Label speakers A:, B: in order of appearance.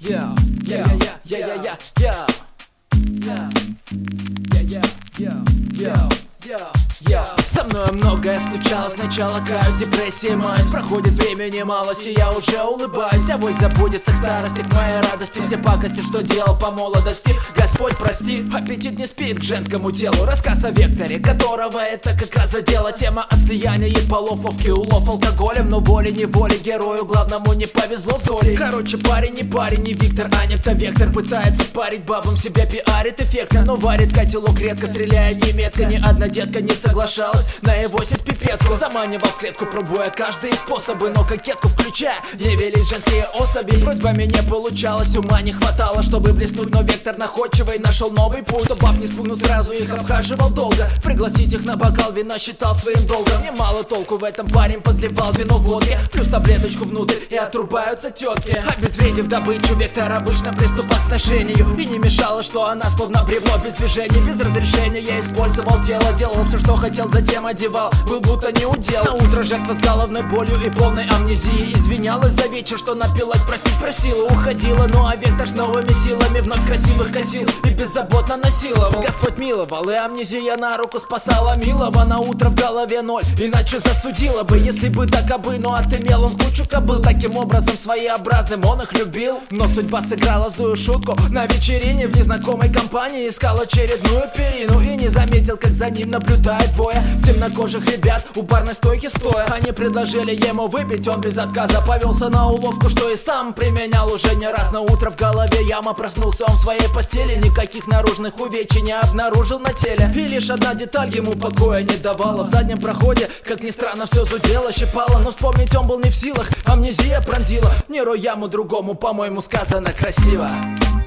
A: Yeah, yeah, yeah, yeah, yeah, yeah, yeah, yeah, yeah, yeah, yeah, yeah. Со мной многое случалось, сначала каюсь, депрессия маюсь. Проходит время немалости, я уже улыбаюсь. Авось забудется к старости, к моей радости все пакости, что делал по молодости. Господь прости, аппетит не спит к женскому телу. Рассказ о векторе, которого это как раз задело. Тема о слиянии полов, ловкий улов алкоголем. Но волей-неволей герою главному не повезло с долей. Короче, парень, не Виктор, а некто вектор. Пытается впарить бабам, себя пиарит эффектно, но варит котелок редко, стреляет неметко. Ни одна детка не соглашалась на его сись пипетку. Заманивал в клетку, пробуя каждые способы, но кокетку включая, явились женские особи. Просьбами не получалось, ума не хватало, чтобы блеснуть, но вектор находчивый нашел новый путь. Чтоб баб не спугнуть сразу, их обхаживал долго. Пригласить их на бокал вина считал своим долгом. Немало толку в этом, парень подливал вино в водке, плюс таблеточку внутрь, и отрубаются тетки. Обезвредив добычу, вектор обычно приступал к сношению. И не мешало, что она словно бревно без движения, без разрешения. Я использовал тело, делал все, что хотел, затем одевал, был будто не удел. На утро жертва с головной болью и полной амнезией извинялась за вечер, что напилась, простить просила, уходила. Ну а вектор с новыми силами вновь красивых косил и беззаботно насиловал. Господь миловал, и амнезия на руку спасала милого. На утро в голове ноль, иначе засудила бы, если бы так обы. Но отымел он кучу кобыл, таким образом своеобразным он их любил. Но судьба сыграла злую шутку. На вечерине в незнакомой компании искал очередную перину и не заметил, как за ним наблюдает двое темнокожих ребят у барной стойки стоя. Они предложили ему выпить, он без отказа повелся на уловку, что и сам применял уже не раз. На утро в голове яма, проснулся он в своей постели, никаких наружных увечий не обнаружил на теле. И лишь одна деталь ему покоя не давала: в заднем проходе, как ни странно, все зудело, щипало. Но вспомнить он был не в силах, амнезия пронзила. Не рой яму другому, по-моему, сказано красиво.